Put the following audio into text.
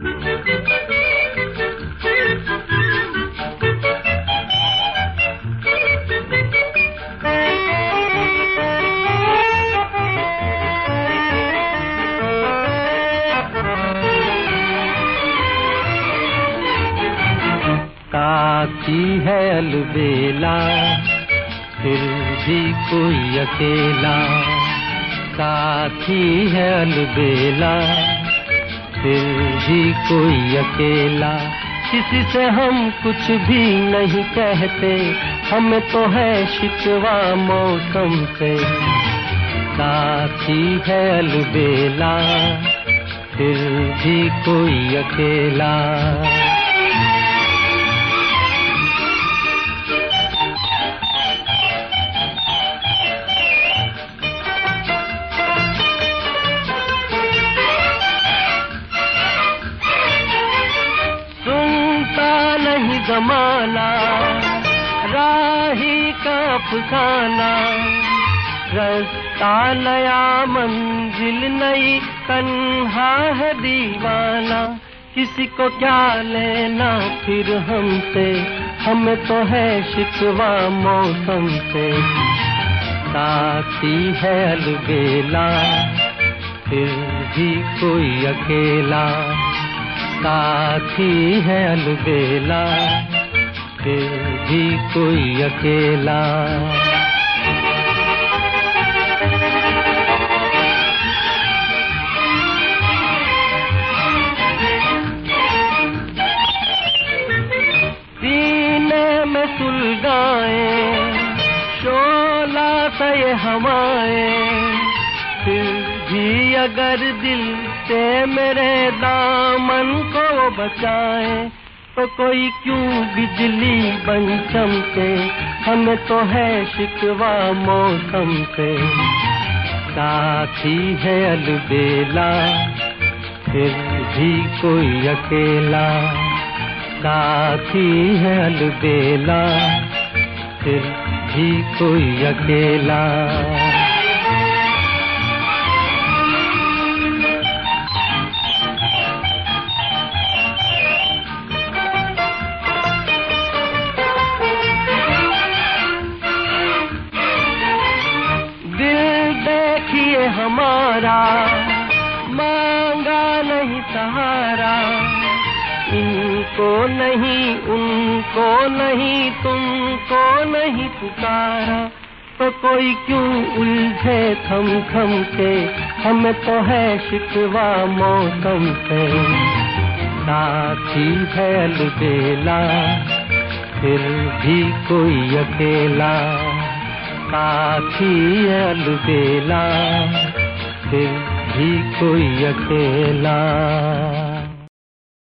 साथी है अलबेला फिर भी कोई अकेला, साथी है अलबेला फिर भी कोई अकेला। किसी से हम कुछ भी नहीं कहते, हमें तो है शिकवा मौसम से। साथी है अलबेला फिर भी कोई अकेला। जमाना राही का अफसाना, रास्ता नया मंजिल नई, तन्हा है दीवाना। किसी को क्या लेना फिर हमसे, हमें तो है शिकवा मौसम से। साथी है अलबेला फिर भी कोई अकेला, साथी है अलबेला फिर भी कोई अकेला। सीने में सुलगाएं शोला सा ये हवाएं, फिर भी अगर दिल से मेरे दामन को बचाए, तो कोई क्यों बिजली बन चमके, हमें तो है शिकवा मौसम से। साथी है अलबेला फिर भी कोई अकेला, साथी है अलबेला फिर भी कोई अकेला। हमारा मांगा नहीं सहारा, इनको नहीं उनको नहीं तुमको नहीं पुकारा, तो कोई क्यों उलझे थम थम के, हमें तो है शिकवा मौसम से। साथी है अलबेला फिर भी कोई अकेला, साथी है अलबेला फिर भी कोई अकेला।